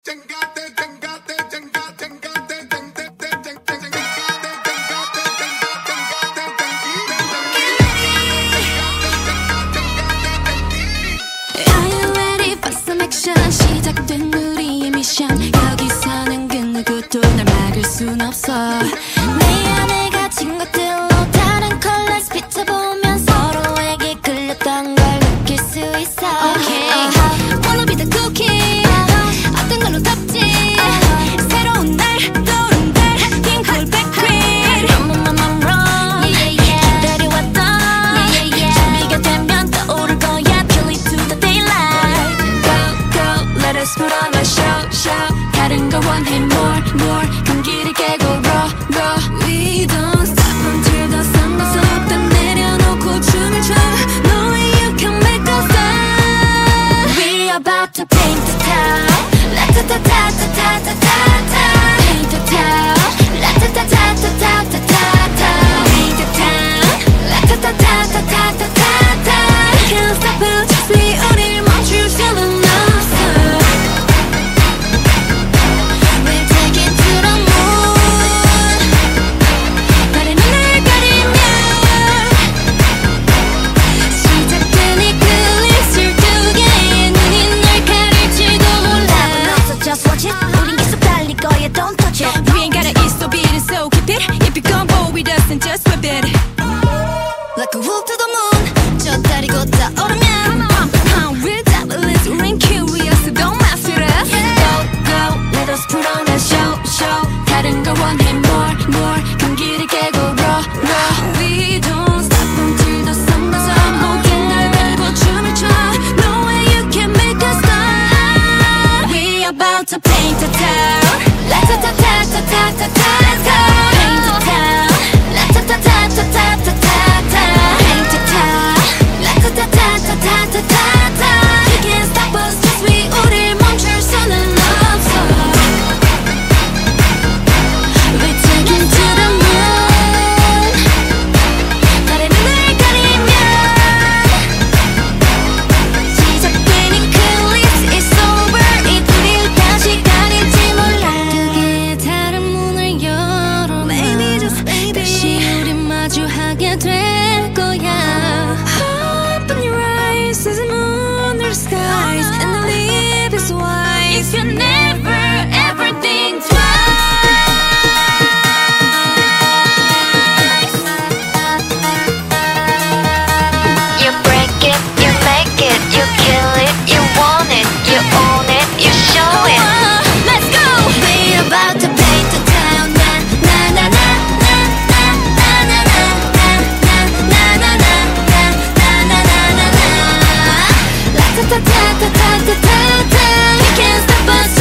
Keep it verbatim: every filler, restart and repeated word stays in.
시작된 우리의 미션 여기서는 그 누구도 날 막을 순 없어 내 안에 갇힌 것들로 다른 컬러스 비춰보면 서로에게 끌렸던 걸 느낄 수 있어 Okay uh-huh. Wanna be the cookie uh-huh. 어떤 걸로 덮지 uh-huh. 새로운 날 떠오른 달 핑크 백그린 I'm on my run yeah, yeah, yeah. 기다려왔던 yeah, yeah, yeah. 준비가 되면 떠오를 거야 till it to the daylight Go go let us put on a show show 다른 걸 원해 more more 경기를 깨고 raw raw We don't stop until the sun goes up 다 내려놓고 춤을 춰 No way you can make us stop We about to paint the town La-ta-ta-ta-ta-ta-ta-ta-ta Paint the town La-ta-ta-ta-ta-ta-ta-ta Paint the town La-ta-ta-ta-ta-ta-ta-ta Can't stop it just we 우릴 멈출 수는 없어 Just whip it like a wolf to the moon 저 다리 걷다 오르면 pump pump we're doubtless we're curious so don't mess with us Go go let us put on a show show 다른 걸 원해 more more 경기를 깨고 raw raw We don't stop until the sun goes up 목에 날 걸고 춤을 춰 No way you can make us stop We about to paint the town La-ta-ta-ta-ta-ta-ta-ta Paint the town La-ta-ta-ta-ta-ta-ta-ta Paint the town La-ta-ta-ta-ta-ta-ta-ta You can't stop us just we 우릴 멈출 수는 없어 We're taking to the moon 달의 눈을 가리면 시작된 이 클립스 It's over 이 우릴 다시 가릴지 몰라 두 개의 다른 문을 열어 Maybe just maybe 다시 우리 마주하게 될 거야 Open your eyes as the moon or skies And the leaf is white If you never ever think twice You break it, you make it, you kill it, you want it, you own it, you show it. uh, Let's go! We're about to paint the town Na na na na na na na na na na na na na na na na na na na La ta ta ta ta ta ta ta ta You can't stop us